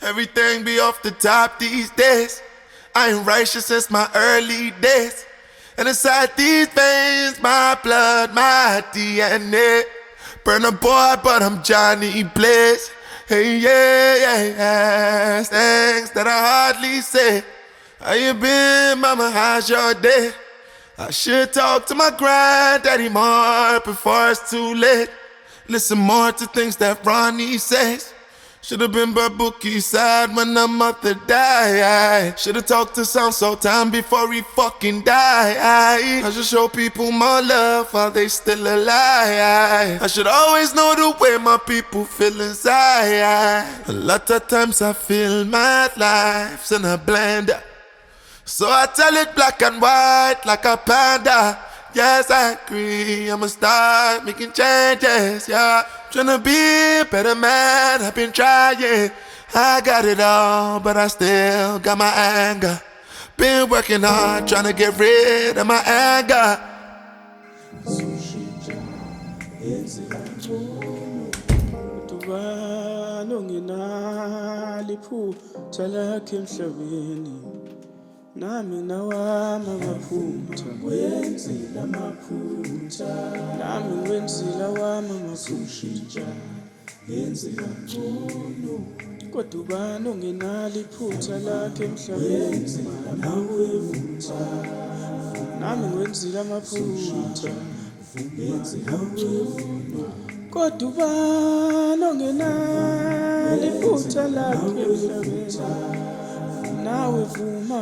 Everything be off the top these days. I ain't righteous since my early days. And inside these veins, my blood, my DNA. Burn a boy, but I'm Johnny Blaze. Hey, yeah. Things that I hardly say. How you been, mama? How's your day? I should talk to my granddaddy more before it's too late. Listen more to things that Ronnie says. Should've been by Bookie's side when the mother died. Should've talked to Sound Sultan before he fucking died. I should show people more love while they still alive. I should always know the way my people feel inside. A lot of times I feel my life's in a blender, so I tell it black and white like a panda. Yes, I agree, I'ma start making changes, yeah. Tryna be a better man, I've been trying. I got it all, but I still got my anger. Been working hard, tryna get rid of my anger. Nami nawami amaphutha wenzile amaphutha nami wenzile wami amaphutha yenzela ngcono kodwa ubani ongenalo iphutha lakhe emhlabeni nawe vutha nami wenzile amaphutha yenzela ngcono kodwa ubani ongenalo iphutha lakhe emhlabeni nawe vuma,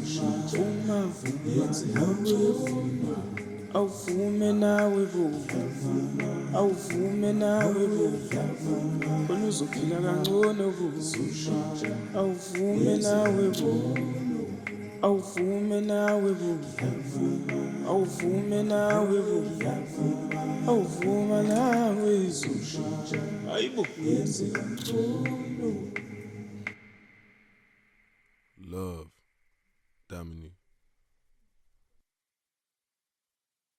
awuvume nawe vuma, awuvume nawe vuma, khona uzophila kangcono vuma, awuvume nawe vuma, awuvume nawe vuma, awuvume nawe vuma, awuvuma nawe vuma, ayibo yenzeka ngcono. Love, Damini.